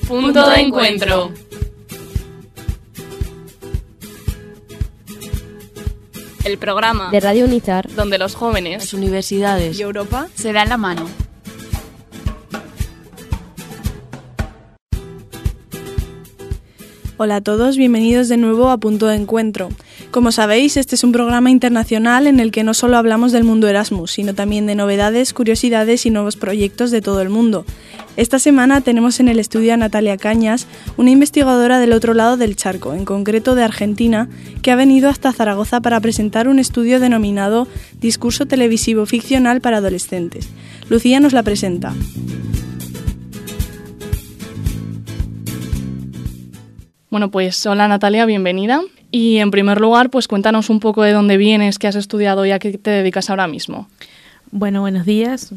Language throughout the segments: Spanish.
Punto de encuentro. El programa de Radio Unizar, donde los jóvenes, las universidades y Europa se dan la mano. Hola a todos, bienvenidos de nuevo a Punto de Encuentro. Como sabéis, este es un programa internacional en el que no solo hablamos del mundo Erasmus, sino también de novedades, curiosidades y nuevos proyectos de todo el mundo. Esta semana tenemos en el estudio a Natalia Cañas, una investigadora del otro lado del charco, en concreto de Argentina, que ha venido hasta Zaragoza para presentar un estudio denominado Discurso televisivo ficcional para adolescentes. Lucía nos la presenta. Bueno, pues hola Natalia, bienvenida. Y en primer lugar, pues cuéntanos un poco de dónde vienes, qué has estudiado y a qué te dedicas ahora mismo. Bueno, buenos días.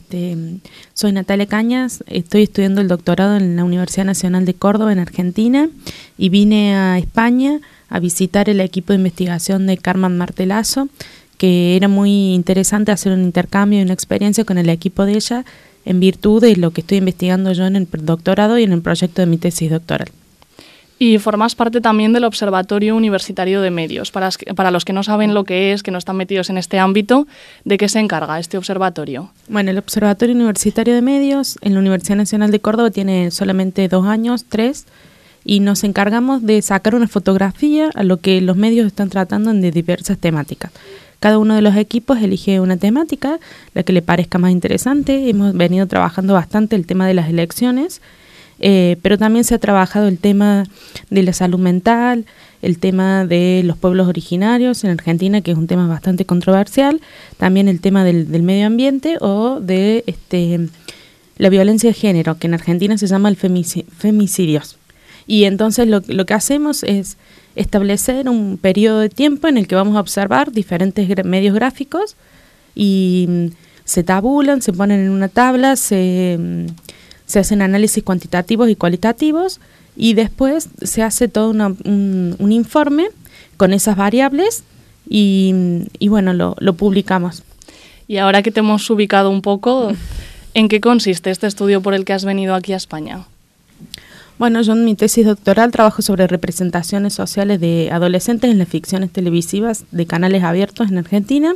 Soy Natalia Cañas, estoy estudiando el doctorado en la Universidad Nacional de Córdoba, en Argentina, y vine a España a visitar el equipo de investigación de Carmen Martelazo, que era muy interesante hacer un intercambio y una experiencia con el equipo de ella en virtud de lo que estoy investigando yo en el doctorado y en el proyecto de mi tesis doctoral. Y formas parte también del Observatorio Universitario de Medios. Para los que no saben lo que es, que no están metidos en este ámbito, ¿de qué se encarga este observatorio? Bueno, el Observatorio Universitario de Medios en la Universidad Nacional de Córdoba tiene solamente 2 años, 3, y nos encargamos de sacar una fotografía a lo que los medios están tratando de diversas temáticas. Cada uno de los equipos elige una temática, la que le parezca más interesante. Hemos venido trabajando bastante el tema de las elecciones, pero también se ha trabajado el tema de la salud mental, el tema de los pueblos originarios en Argentina, que es un tema bastante controversial, también el tema del medio ambiente o de la violencia de género, que en Argentina se llama el femicidios. Y entonces lo que hacemos es establecer un periodo de tiempo en el que vamos a observar diferentes medios gráficos y se tabulan, se ponen en una tabla, se hacen análisis cuantitativos y cualitativos y después se hace todo un informe con esas variables y bueno, lo publicamos. Y ahora que te hemos ubicado un poco, ¿en qué consiste este estudio por el que has venido aquí a España? Bueno, yo en mi tesis doctoral trabajo sobre representaciones sociales de adolescentes en las ficciones televisivas de canales abiertos en Argentina.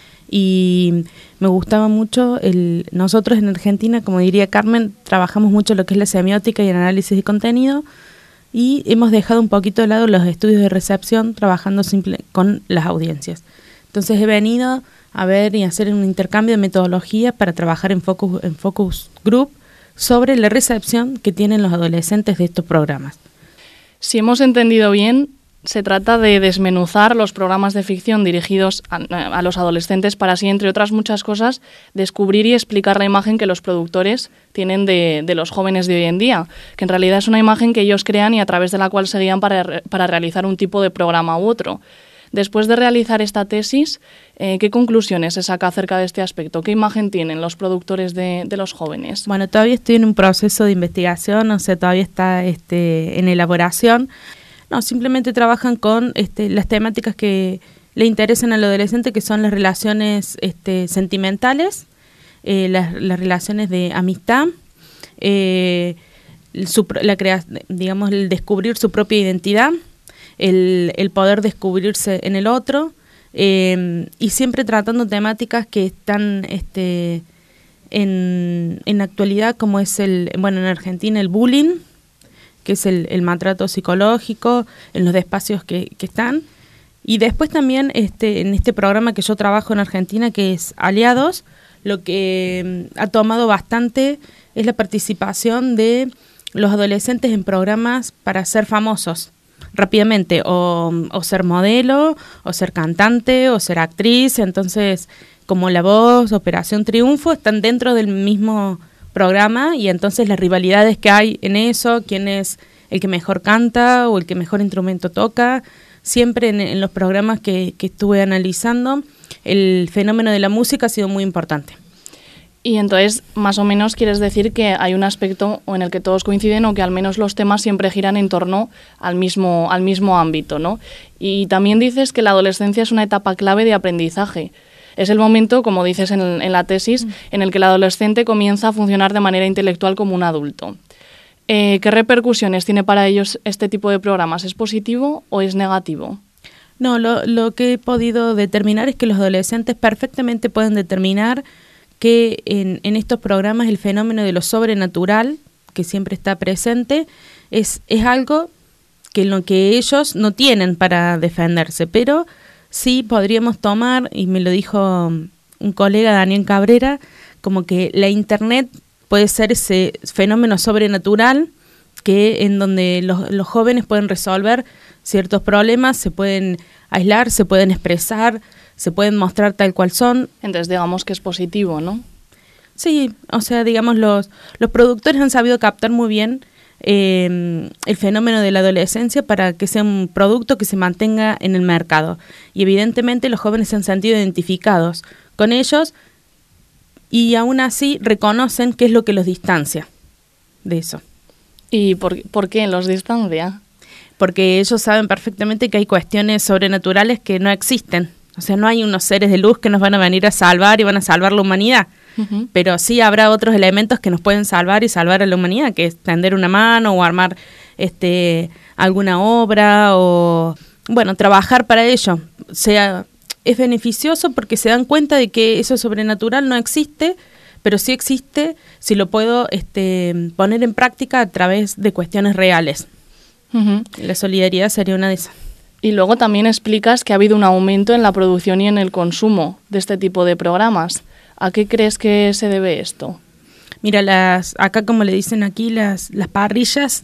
Y me gustaba mucho, nosotros en Argentina, como diría Carmen, trabajamos mucho lo que es la semiótica y el análisis de contenido y hemos dejado un poquito de lado los estudios de recepción trabajando con las audiencias. Entonces he venido a ver y hacer un intercambio de metodología para trabajar en focus group sobre la recepción que tienen los adolescentes de estos programas. Si hemos entendido bien, se trata de desmenuzar los programas de ficción dirigidos a los adolescentes para así, entre otras muchas cosas, descubrir y explicar la imagen que los productores tienen de los jóvenes de hoy en día, que en realidad es una imagen que ellos crean y a través de la cual se guían para realizar un tipo de programa u otro. Después de realizar esta tesis, ¿qué conclusiones se saca acerca de este aspecto? ¿Qué imagen tienen los productores de los jóvenes? Bueno, todavía estoy en un proceso de investigación, o sea, todavía está en elaboración. No, simplemente trabajan con las temáticas que le interesan al adolescente, que son las relaciones sentimentales, las relaciones de amistad, el descubrir su propia identidad, el poder descubrirse en el otro, y siempre tratando temáticas que están en actualidad, como es en Argentina el bullying, que es el maltrato psicológico en los espacios que están. Y después también en este programa que yo trabajo en Argentina, que es Aliados, lo que ha tomado bastante es la participación de los adolescentes en programas para ser famosos rápidamente, o ser modelo, o ser cantante, o ser actriz. Entonces, como La Voz, Operación Triunfo, están dentro del mismo programa y entonces las rivalidades que hay en eso, quién es el que mejor canta o el que mejor instrumento toca, siempre en los programas que estuve analizando, el fenómeno de la música ha sido muy importante. Y entonces, más o menos, quieres decir que hay un aspecto en el que todos coinciden o que al menos los temas siempre giran en torno al mismo ámbito, ¿no? Y también dices que la adolescencia es una etapa clave de aprendizaje. Es el momento, como dices en la tesis, en el que el adolescente comienza a funcionar de manera intelectual como un adulto. ¿Qué repercusiones tiene para ellos este tipo de programas? ¿Es positivo o es negativo? No, lo que he podido determinar es que los adolescentes perfectamente pueden determinar que en estos programas el fenómeno de lo sobrenatural, que siempre está presente, es algo que lo que ellos no tienen para defenderse, pero sí podríamos tomar, y me lo dijo un colega, Daniel Cabrera, como que la Internet puede ser ese fenómeno sobrenatural que en donde los jóvenes pueden resolver ciertos problemas, se pueden aislar, se pueden expresar, se pueden mostrar tal cual son. Entonces digamos que es positivo, ¿no? Sí, o sea, digamos, los productores han sabido captar muy bien el fenómeno de la adolescencia para que sea un producto que se mantenga en el mercado. Y evidentemente los jóvenes se han sentido identificados con ellos y aún así reconocen qué es lo que los distancia de eso. ¿Y por qué los distancia? Porque ellos saben perfectamente que hay cuestiones sobrenaturales que no existen. O sea, no hay unos seres de luz que nos van a venir a salvar y van a salvar la humanidad. Uh-huh. Pero sí habrá otros elementos que nos pueden salvar y salvar a la humanidad, que es tender una mano o armar alguna obra o, bueno, trabajar para ello. O sea, es beneficioso porque se dan cuenta de que eso sobrenatural no existe, pero sí existe si lo puedo poner en práctica a través de cuestiones reales. Uh-huh. La solidaridad sería una de esas. Y luego también explicas que ha habido un aumento en la producción y en el consumo de este tipo de programas. ¿A qué crees que se debe esto? Mira, acá como le dicen aquí, las parrillas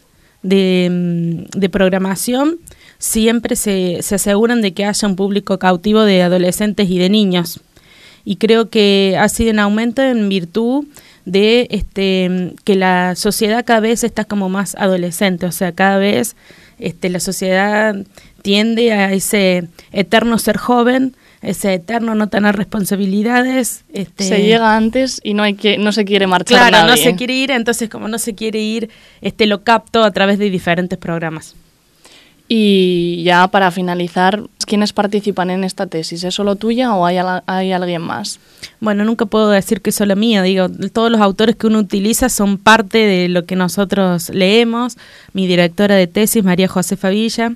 de programación siempre se aseguran de que haya un público cautivo de adolescentes y de niños. Y creo que ha sido en aumento en virtud de que la sociedad cada vez está como más adolescente, o sea, cada vez la sociedad tiende a ese eterno ser joven, ese eterno no tener responsabilidades. Se llega antes y no se quiere marchar nadie. Claro, no se ¿eh? quiere ir, entonces como no se quiere ir, lo capto a través de diferentes programas. Y ya para finalizar, ¿quiénes participan en esta tesis? ¿Es solo tuya o hay alguien más? Bueno, nunca puedo decir que es solo mía, digo, todos los autores que uno utiliza son parte de lo que nosotros leemos. Mi directora de tesis, María Josefa Villa,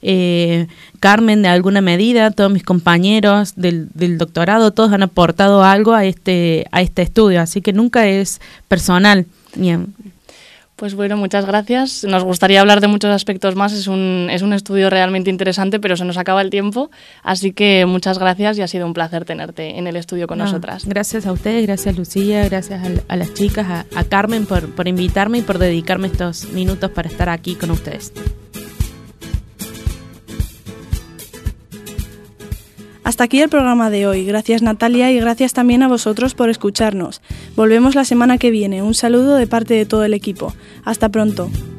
Carmen de alguna medida, todos mis compañeros del doctorado, todos han aportado algo a este estudio, así que nunca es personal. Bien. Pues bueno, muchas gracias. Nos gustaría hablar de muchos aspectos más. Es un estudio realmente interesante, pero se nos acaba el tiempo. Así que muchas gracias y ha sido un placer tenerte en el estudio con nosotras. Gracias a ustedes, gracias Lucía, gracias a las chicas, a Carmen por invitarme y por dedicarme estos minutos para estar aquí con ustedes. Hasta aquí el programa de hoy. Gracias Natalia y gracias también a vosotros por escucharnos. Volvemos la semana que viene. Un saludo de parte de todo el equipo. Hasta pronto.